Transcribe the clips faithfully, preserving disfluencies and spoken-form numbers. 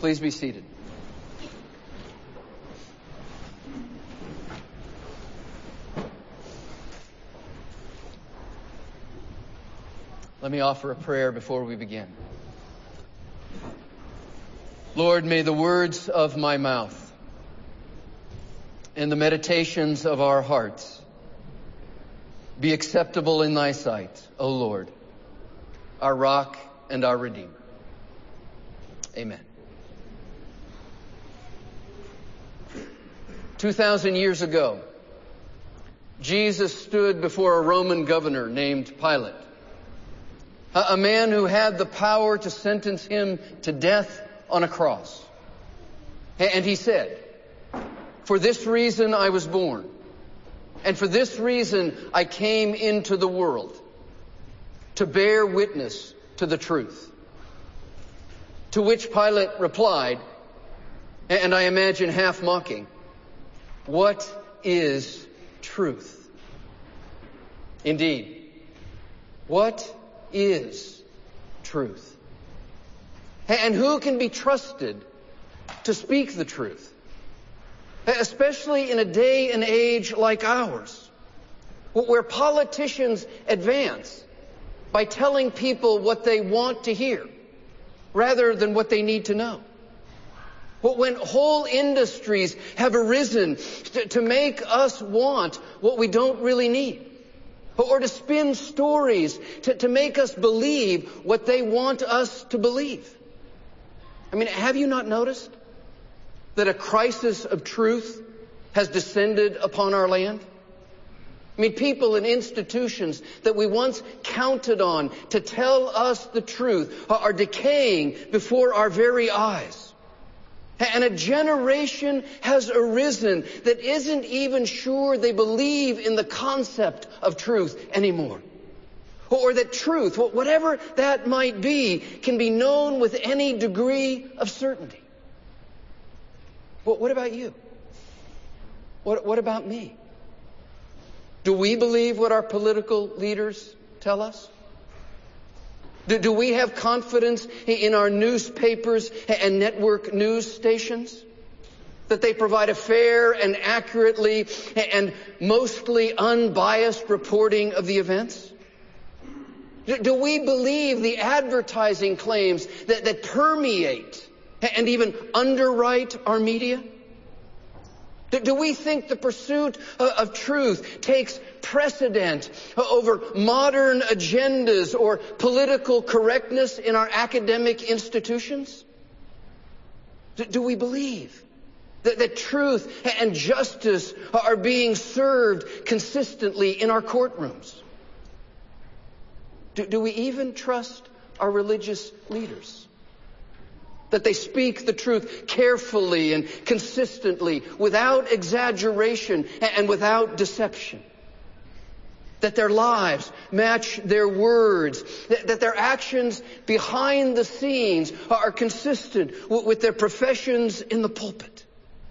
Please be seated. Let me offer a prayer before we begin. Lord, may the words of my mouth and the meditations of our hearts be acceptable in thy sight, O Lord, our rock and our Redeemer. Amen. Two thousand years ago, Jesus stood before a Roman governor named Pilate, a man who had the power to sentence him to death on a cross. And he said, "For this reason I was born, and for this reason I came into the world, to bear witness to the truth." To which Pilate replied, and I imagine half mocking, "What is truth?" Indeed, what is truth? And who can be trusted to speak the truth? Especially in a day and age like ours, where politicians advance by telling people what they want to hear rather than what they need to know. When whole industries have arisen to, to make us want what we don't really need, or to spin stories to, to make us believe what they want us to believe. I mean, have you not noticed that a crisis of truth has descended upon our land? I mean, people and institutions that we once counted on to tell us the truth are decaying before our very eyes. And a generation has arisen that isn't even sure they believe in the concept of truth anymore. Or that truth, whatever that might be, can be known with any degree of certainty. Well, what about you? What, what about me? Do we believe what our political leaders tell us? Do, do we have confidence in our newspapers and network news stations? That they provide a fair and accurately and mostly unbiased reporting of the events? Do, do we believe the advertising claims that, that permeate and even underwrite our media? Do, do we think the pursuit of, of truth takes precedent over modern agendas or political correctness in our academic institutions? Do, do we believe that, that truth and justice are being served consistently in our courtrooms? Do, do we even trust our religious leaders? That they speak the truth carefully and consistently, without exaggeration and without deception. That their lives match their words. That their actions behind the scenes are consistent with their professions in the pulpit.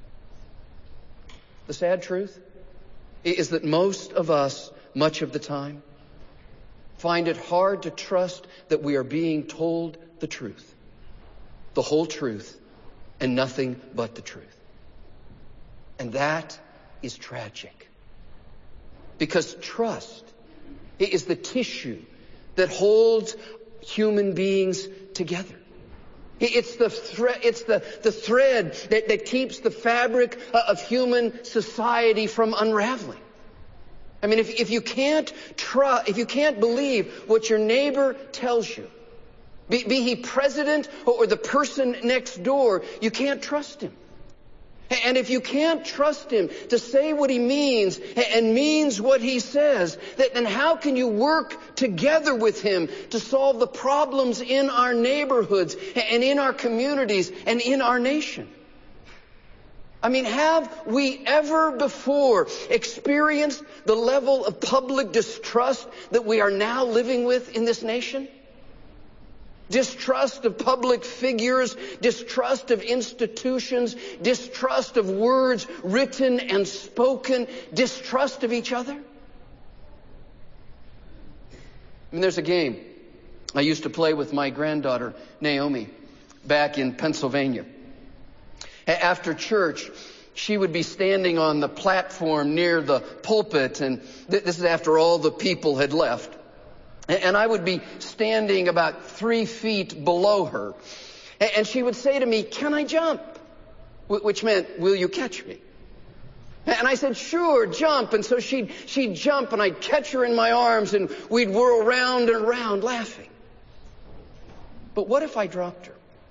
The sad truth is that most of us, much of the time, find it hard to trust that we are being told the truth. The whole truth and nothing but the truth. And that is tragic. Because trust is the tissue that holds human beings together. It's the thread, it's the, the thread that, that keeps the fabric of human society from unraveling. I mean, if, if you can't trust, if you can't believe what your neighbor tells you, Be, be he president or the person next door, you can't trust him. And if you can't trust him to say what he means and means what he says, then how can you work together with him to solve the problems in our neighborhoods and in our communities and in our nation? I mean, have we ever before experienced the level of public distrust that we are now living with in this nation? Distrust of public figures, distrust of institutions, distrust of words written and spoken, distrust of each other. I mean, there's a game I used to play with my granddaughter, Naomi, back in Pennsylvania. After church, she would be standing on the platform near the pulpit, and th- this is after all the people had left. And I would be standing about three feet below her. And she would say to me, "Can I jump?" Which meant, "Will you catch me?" And I said, "Sure, jump." And so she'd, she'd jump, and I'd catch her in my arms, and we'd whirl round and round laughing. But what if I dropped her?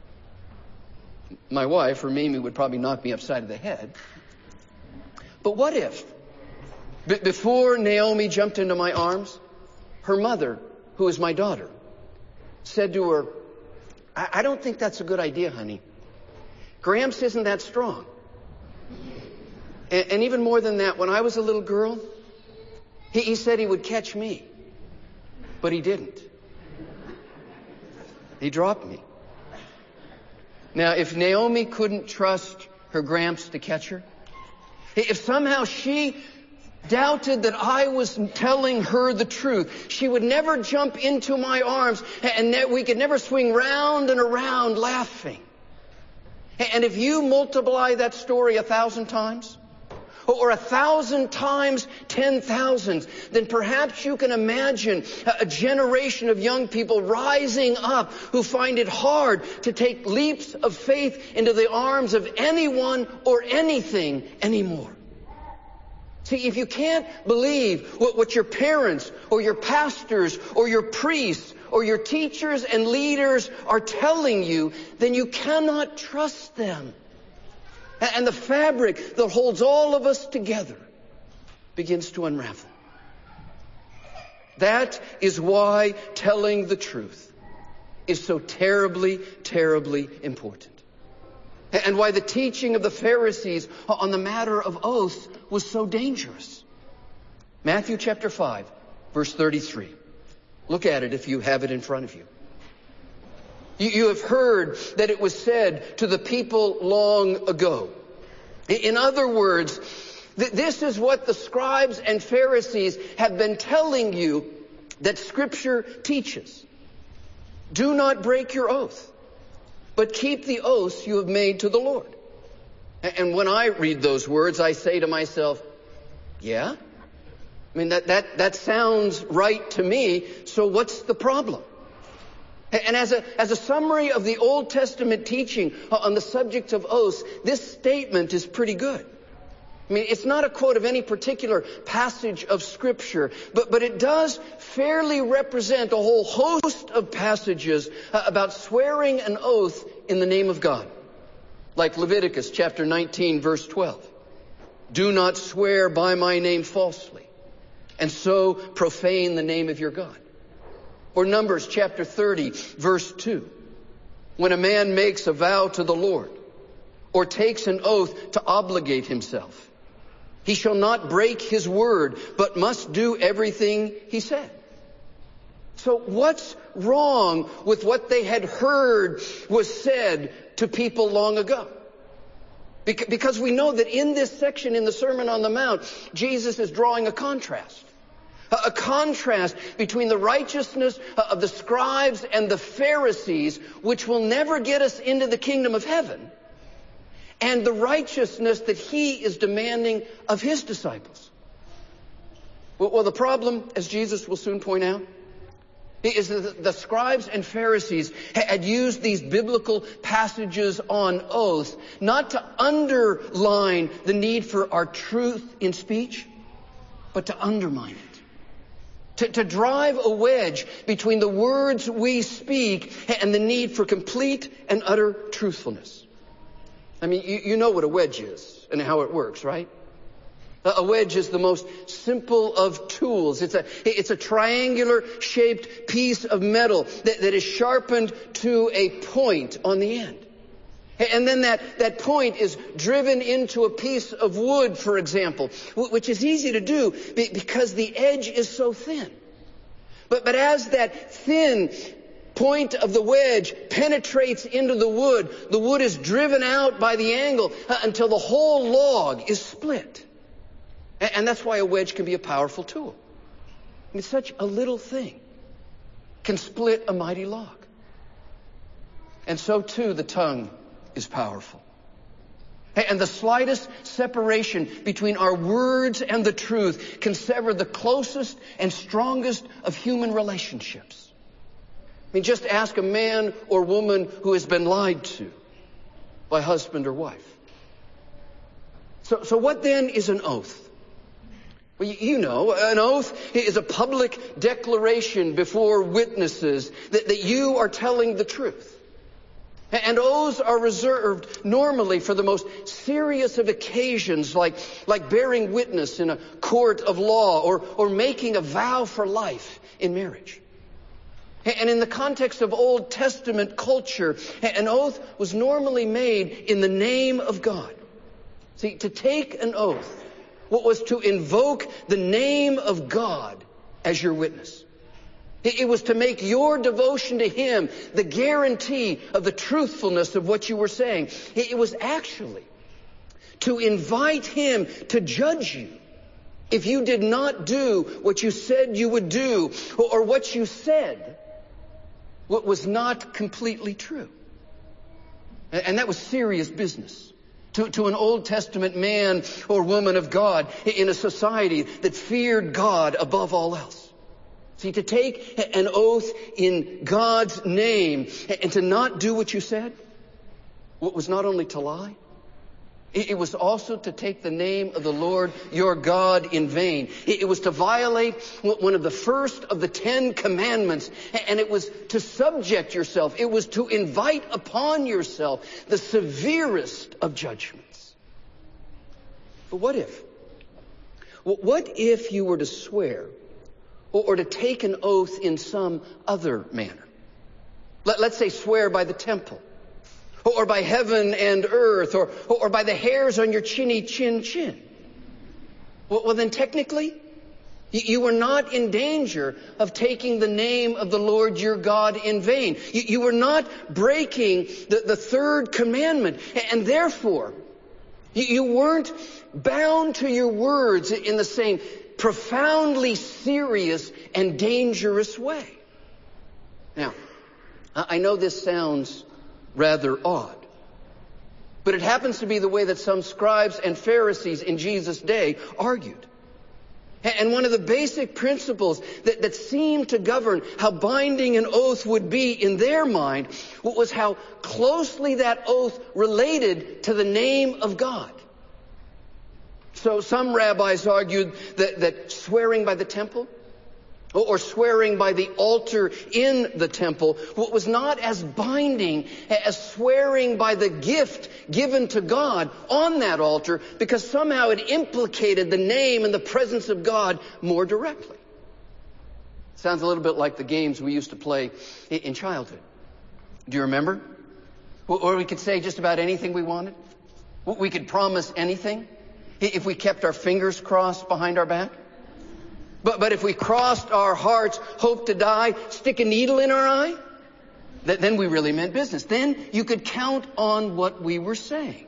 My wife, or Mimi, would probably knock me upside of the head. But what if, b- before Naomi jumped into my arms, her mother, who is my daughter, said to her, I, I don't think that's a good idea, honey. Gramps isn't that strong. And, and even more than that, when I was a little girl, he, he said he would catch me, but he didn't. He dropped me. Now, if Naomi couldn't trust her Gramps to catch her, if somehow she doubted that I was telling her the truth, she would never jump into my arms, and that we could never swing round and around laughing. And if you multiply that story a thousand times, or a thousand times ten thousands, then perhaps you can imagine a generation of young people rising up who find it hard to take leaps of faith into the arms of anyone or anything anymore. See, if you can't believe what, what your parents or your pastors or your priests or your teachers and leaders are telling you, then you cannot trust them. And the fabric that holds all of us together begins to unravel. That is why telling the truth is so terribly, terribly important. And why the teaching of the Pharisees on the matter of oaths was so dangerous. Matthew chapter five, verse thirty-three. Look at it if you have it in front of you. You, you have heard that it was said to the people long ago. In other words, th- this is what the scribes and Pharisees have been telling you that Scripture teaches. Do not break your oath, but keep the oaths you have made to the Lord. And when I read those words, I say to myself, yeah? I mean, that, that, that sounds right to me, so what's the problem? And as a, as a summary of the Old Testament teaching on the subject of oaths, this statement is pretty good. I mean, it's not a quote of any particular passage of Scripture, but, but it does fairly represent a whole host of passages uh, about swearing an oath in the name of God. Like Leviticus chapter nineteen, verse twelve. Do not swear by my name falsely, and so profane the name of your God. Or Numbers chapter thirty, verse two. When a man makes a vow to the Lord, or takes an oath to obligate himself, he shall not break his word, but must do everything he said. So what's wrong with what they had heard was said to people long ago? Because we know that in this section in the Sermon on the Mount, Jesus is drawing a contrast. A contrast between the righteousness of the scribes and the Pharisees, which will never get us into the kingdom of heaven, and the righteousness that he is demanding of his disciples. Well, the problem, as Jesus will soon point out, is that the scribes and Pharisees had used these biblical passages on oaths not to underline the need for our truth in speech, but to undermine it. To, to drive a wedge between the words we speak and the need for complete and utter truthfulness. I mean, you, you know what a wedge is and how it works, right? A wedge is the most simple of tools. It's a, it's a triangular shaped piece of metal that, that is sharpened to a point on the end. And then that, that point is driven into a piece of wood, for example, which is easy to do because the edge is so thin. But, but as that thin point of the wedge penetrates into the wood, the wood is driven out by the angle until the whole log is split. And that's why a wedge can be a powerful tool. I mean, such a little thing can split a mighty log. And so too the tongue is powerful. And the slightest separation between our words and the truth can sever the closest and strongest of human relationships. I mean, just ask a man or woman who has been lied to by husband or wife. So, so what then is an oath? Well, you know, an oath is a public declaration before witnesses that, that you are telling the truth. And oaths are reserved normally for the most serious of occasions, like, like bearing witness in a court of law or, or making a vow for life in marriage. And in the context of Old Testament culture, an oath was normally made in the name of God. See, to take an oath, what was to invoke the name of God as your witness. It was to make your devotion to Him the guarantee of the truthfulness of what you were saying. It was actually to invite Him to judge you if you did not do what you said you would do, or what you said what was not completely true. And that was serious business to, to an Old Testament man or woman of God in a society that feared God above all else. See, to take an oath in God's name and to not do what you said, what was not only to lie, it was also to take the name of the Lord your God in vain. It was to violate one of the first of the Ten Commandments, and it was to subject yourself. It was to invite upon yourself the severest of judgments. But what if? What if you were to swear or to take an oath in some other manner? Let, let's say swear by the temple, or by heaven and earth, or, or by the hairs on your chinny chin chin. Well, well then technically, you, you were not in danger of taking the name of the Lord your God in vain. You, you were not breaking the, the third commandment, and therefore, you, you weren't bound to your words in the same profoundly serious and dangerous way. Now, I know this sounds rather odd, but it happens to be the way that some scribes and Pharisees in Jesus' day argued. And one of the basic principles that, that seemed to govern how binding an oath would be in their mind was how closely that oath related to the name of God. So some rabbis argued that, that swearing by the temple or swearing by the altar in the temple was not as binding as swearing by the gift given to God on that altar, because somehow it implicated the name and the presence of God more directly. Sounds a little bit like the games we used to play in childhood. Do you remember? Or we could say just about anything we wanted. We could promise anything if we kept our fingers crossed behind our back. But, but if we crossed our hearts, hope to die, stick a needle in our eye, th- then we really meant business. Then you could count on what we were saying.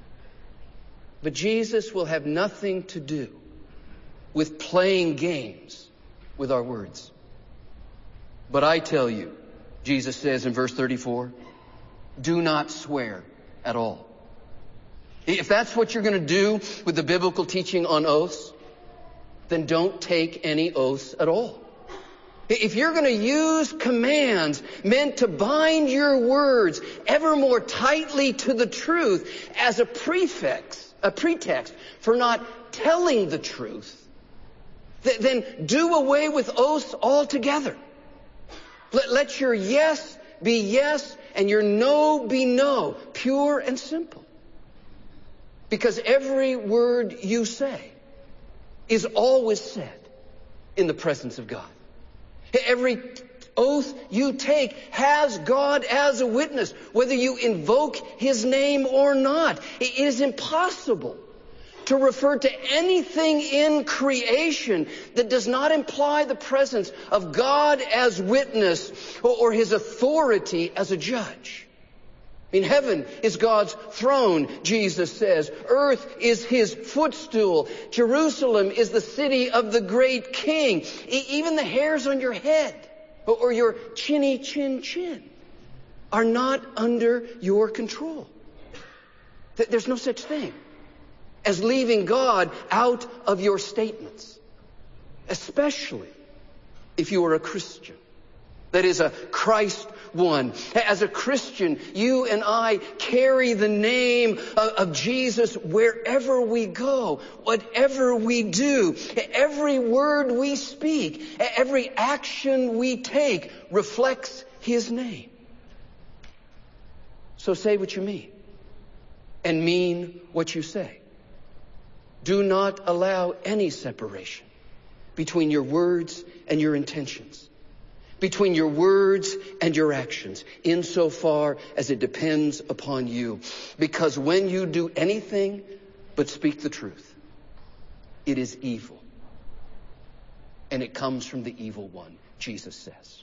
But Jesus will have nothing to do with playing games with our words. But I tell you, Jesus says in verse thirty-four, do not swear at all. If that's what you're going to do with the biblical teaching on oaths, then don't take any oaths at all. If you're going to use commands meant to bind your words ever more tightly to the truth as a prefix, a pretext for not telling the truth, th- then do away with oaths altogether. Let, let your yes be yes and your no be no, pure and simple. Because every word you say is always said in the presence of God. Every oath you take has God as a witness, whether you invoke His name or not. It is impossible to refer to anything in creation that does not imply the presence of God as witness or His authority as a judge. I mean, heaven is God's throne, Jesus says. Earth is His footstool. Jerusalem is the city of the great King. E- even the hairs on your head or, or your chinny chin chin are not under your control. There's no such thing as leaving God out of your statements, especially if you are a Christian. That is, a Christ one. As a Christian, you and I carry the name of, of Jesus wherever we go, whatever we do. Every word we speak, every action we take reflects His name. So say what you mean, and mean what you say. Do not allow any separation between your words and your intentions, between your words and your actions, insofar as it depends upon you. Because when you do anything but speak the truth, it is evil. And it comes from the evil one, Jesus says.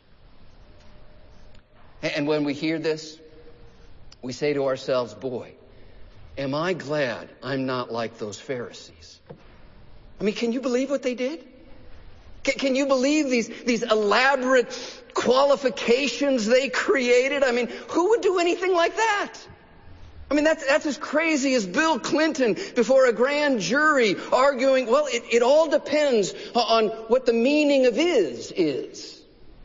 And when we hear this, we say to ourselves, boy, am I glad I'm not like those Pharisees. I mean, can you believe what they did? Can, can you believe these, these elaborate qualifications they created? I mean, who would do anything like that? I mean, that's, that's as crazy as Bill Clinton before a grand jury arguing, well, it, it all depends on what the meaning of is, is.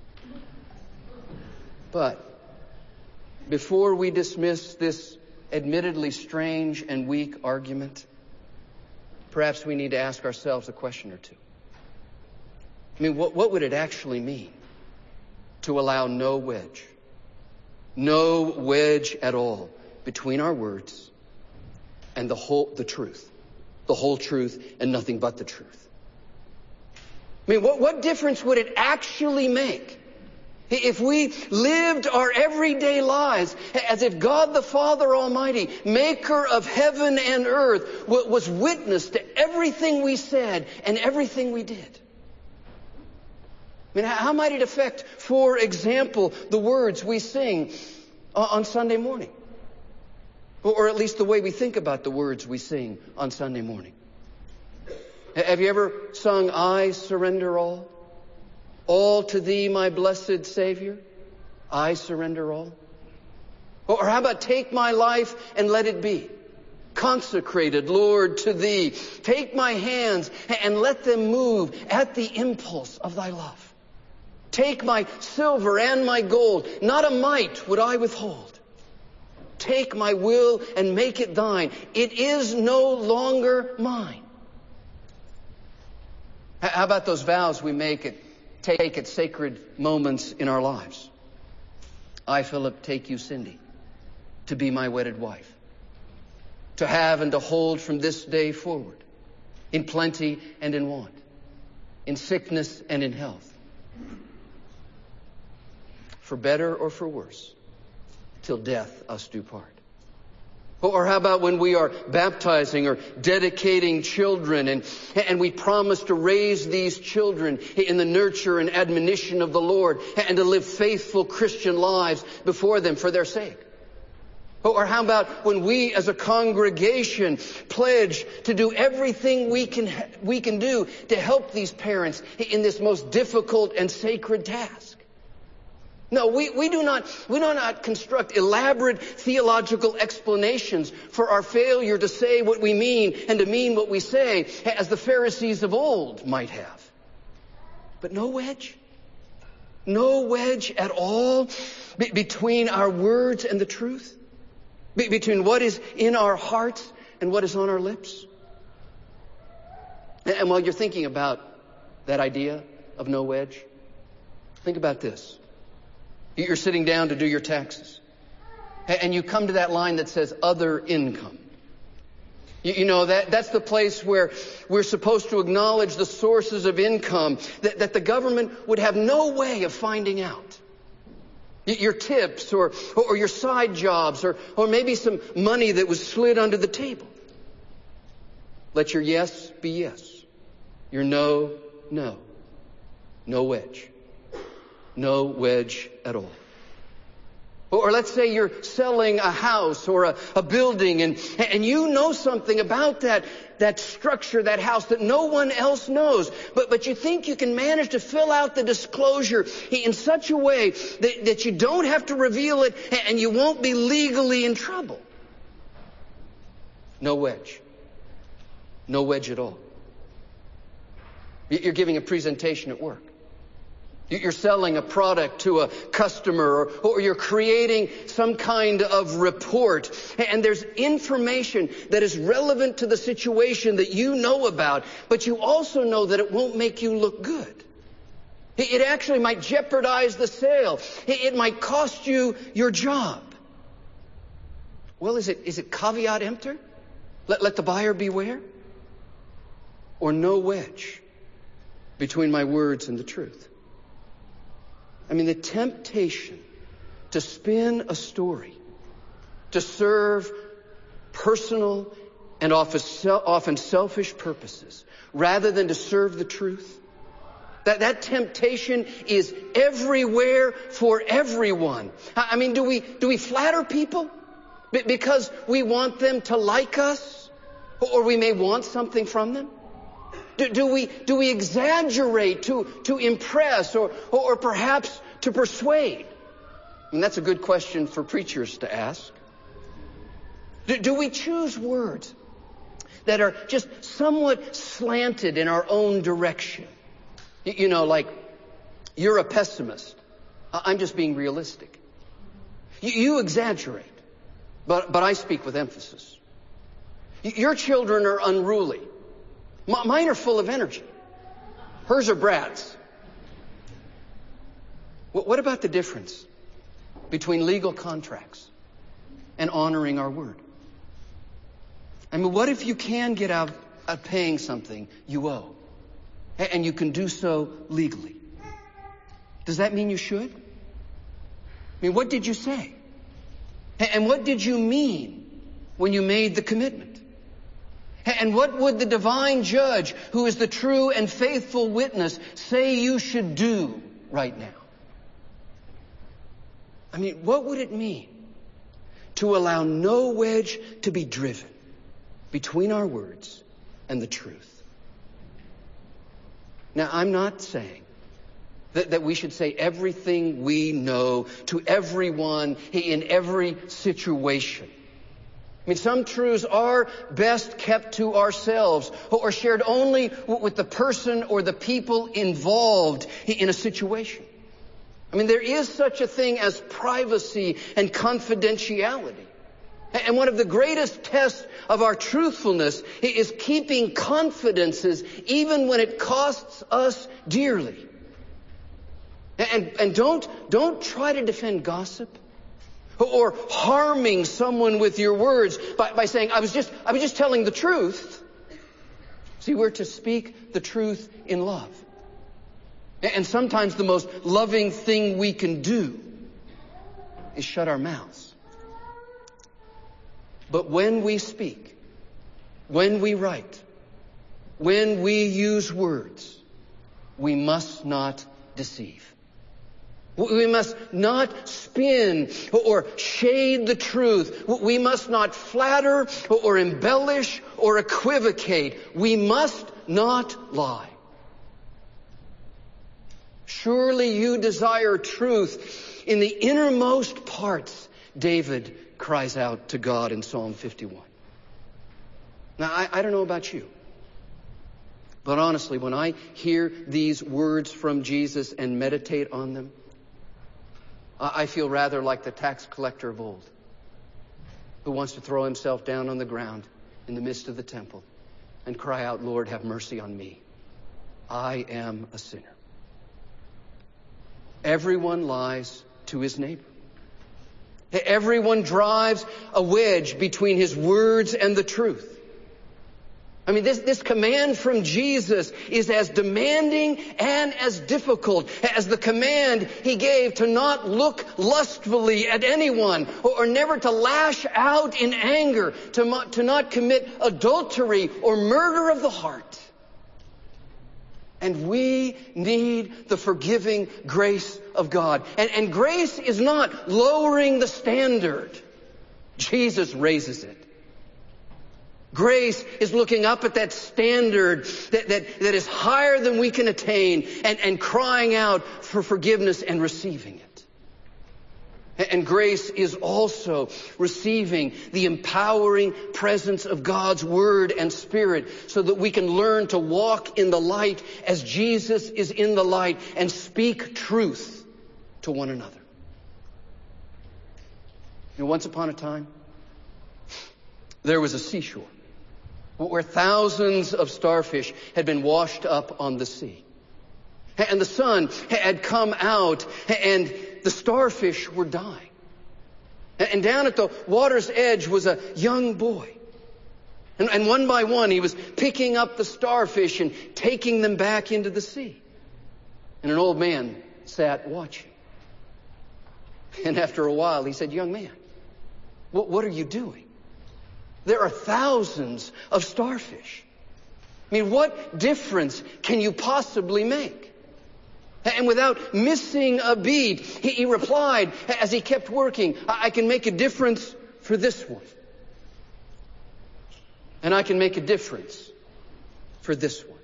But before we dismiss this admittedly strange and weak argument, perhaps we need to ask ourselves a question or two. I mean, what, what would it actually mean to allow no wedge, no wedge at all between our words and the whole, the truth, the whole truth and nothing but the truth? I mean, what, what difference would it actually make if we lived our everyday lives as if God the Father Almighty, maker of heaven and earth, was witness to everything we said and everything we did? I mean, how might it affect, for example, the words we sing on Sunday morning? Or at least the way we think about the words we sing on Sunday morning. Have you ever sung, I surrender all? All to Thee, my blessed Savior, I surrender all. Or how about take my life and let it be consecrated, Lord, to Thee. Take my hands and let them move at the impulse of Thy love. Take my silver and my gold, not a mite would I withhold. Take my will and make it Thine. It is no longer mine. How about those vows we make at Take at sacred moments in our lives? I, Philip, take you, Cindy, to be my wedded wife, to have and to hold from this day forward, in plenty and in want, in sickness and in health, for better or for worse, till death us do part. Or how about when we are baptizing or dedicating children and, and we promise to raise these children in the nurture and admonition of the Lord and to live faithful Christian lives before them for their sake? Or how about when we as a congregation pledge to do everything we can, we can do to help these parents in this most difficult and sacred task? No, we, we do not, we do not construct elaborate theological explanations for our failure to say what we mean and to mean what we say, as the Pharisees of old might have. But no wedge. No wedge at all be- between our words and the truth. Be- between what is in our hearts and what is on our lips. And, and while you're thinking about that idea of no wedge, think about this. You're sitting down to do your taxes, and you come to that line that says other income. You, you know, that, that's the place where we're supposed to acknowledge the sources of income that, that the government would have no way of finding out. Your tips or, or your side jobs or, or maybe some money that was slid under the table. Let your yes be yes. Your no, no. No wedge. No wedge at all. Or let's say you're selling a house or a, a building and, and you know something about that, that structure, that house that no one else knows. But, but you think you can manage to fill out the disclosure in such a way that, that you don't have to reveal it and you won't be legally in trouble. No wedge. No wedge at all. You're giving a presentation at work. You're selling a product to a customer, or, or you're creating some kind of report, and there's information that is relevant to the situation that you know about, but you also know that it won't make you look good. It actually might jeopardize the sale. It might cost you your job. Well, is it, is it caveat emptor? Let, let the buyer beware? Or no wedge between my words and the truth? I mean, the temptation to spin a story, to serve personal and often selfish purposes, rather than to serve the truth, that, that temptation is everywhere for everyone. I mean, do we, do we flatter people because we want them to like us, or we may want something from them? Do, do we do we exaggerate to to impress, or or perhaps to persuade? I mean, that's a good question for preachers to ask. Do, do we choose words that are just somewhat slanted in our own direction? You, you know, like, you're a pessimist. I'm just being realistic. You, you exaggerate, but but I speak with emphasis. Your children are unruly. Mine are full of energy. Hers are brats. What about the difference between legal contracts and honoring our word? I mean, what if you can get out of paying something you owe, and you can do so legally? Does that mean you should? I mean, what did you say? And what did you mean when you made the commitment? And what would the divine judge, who is the true and faithful witness, say you should do right now? I mean, what would it mean to allow no wedge to be driven between our words and the truth? Now, I'm not saying that, that we should say everything we know to everyone in every situation. I mean, some truths are best kept to ourselves, or shared only with the person or the people involved in a situation. I mean, there is such a thing as privacy and confidentiality. And one of the greatest tests of our truthfulness is keeping confidences even when it costs us dearly. And, and don't, don't try to defend gossip or harming someone with your words by, by saying, I was just, I was just telling the truth. See, we're to speak the truth in love. And sometimes the most loving thing we can do is shut our mouths. But when we speak, when we write, when we use words, we must not deceive. We must not spin or shade the truth. We must not flatter or embellish or equivocate. We must not lie. Surely you desire truth in the innermost parts, David cries out to God in Psalm fifty-one. Now, I, I don't know about you, but honestly, when I hear these words from Jesus and meditate on them, I feel rather like the tax collector of old, who wants to throw himself down on the ground in the midst of the temple and cry out, Lord, have mercy on me. I am a sinner. Everyone lies to his neighbor. Everyone drives a wedge between his words and the truth. I mean, this, this command from Jesus is as demanding and as difficult as the command he gave to not look lustfully at anyone, or, or never to lash out in anger, to, to not commit adultery or murder of the heart. And we need the forgiving grace of God. And, and grace is not lowering the standard. Jesus raises it. Grace is looking up at that standard that, that, that is higher than we can attain, and, and crying out for forgiveness and receiving it. And grace is also receiving the empowering presence of God's Word and Spirit so that we can learn to walk in the light as Jesus is in the light and speak truth to one another. You know, once upon a time, there was a seashore where thousands of starfish had been washed up on the sea. And the sun had come out and the starfish were dying. And down at the water's edge was a young boy. And, and one by one he was picking up the starfish and taking them back into the sea. And an old man sat watching. And after a while he said, "Young man, what, what are you doing? There are thousands of starfish. I mean, what difference can you possibly make?" And without missing a beat, he, he replied as he kept working, I, I can make a difference for this one. And I can make a difference for this one.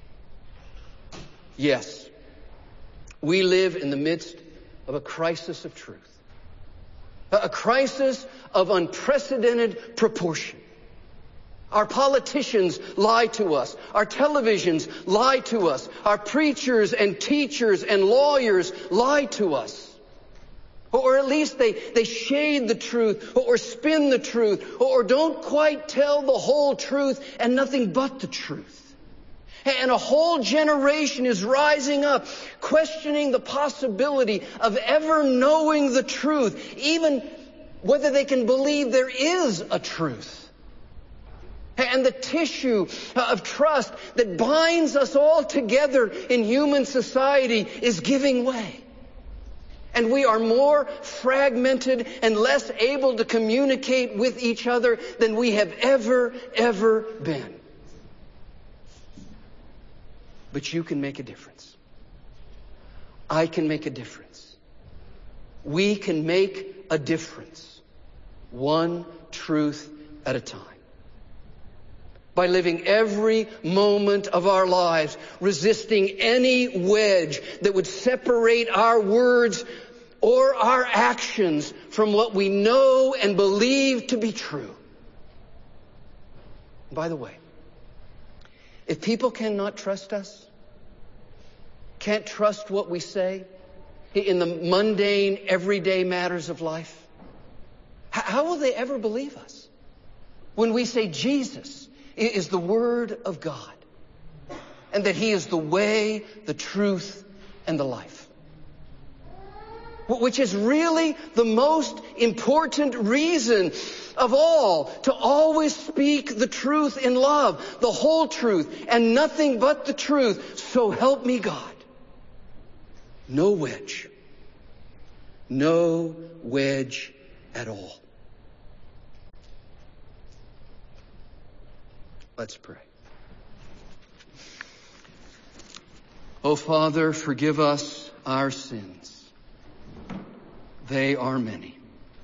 Yes, we live in the midst of a crisis of truth. A crisis of unprecedented proportion. Our politicians lie to us. Our televisions lie to us. Our preachers and teachers and lawyers lie to us. Or at least they, they shade the truth or spin the truth or don't quite tell the whole truth and nothing but the truth. And a whole generation is rising up, questioning the possibility of ever knowing the truth, even whether they can believe there is a truth. And the tissue of trust that binds us all together in human society is giving way. And we are more fragmented and less able to communicate with each other than we have ever, ever been. But you can make a difference. I can make a difference. We can make a difference. One truth at a time. By living every moment of our lives, resisting any wedge that would separate our words or our actions from what we know and believe to be true. By the way, if people cannot trust us, can't trust what we say in the mundane, everyday matters of life, how will they ever believe us when we say Jesus is the Word of God and that He is the way, the truth, and the life? Which is really the most important reason of all to always speak the truth in love, the whole truth, and nothing but the truth. So help me God. No wedge. No wedge at all. Let's pray. Oh, Father, forgive us our sins. They are many.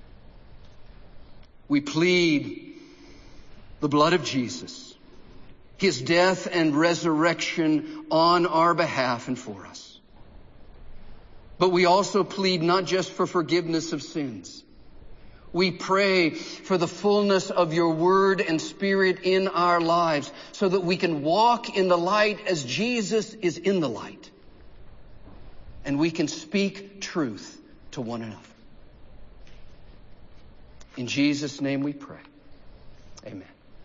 We plead the blood of Jesus, His death and resurrection on our behalf and for us. But we also plead not just for forgiveness of sins. We pray for the fullness of your Word and Spirit in our lives so that we can walk in the light as Jesus is in the light. And we can speak truth to one another. In Jesus' name we pray. Amen.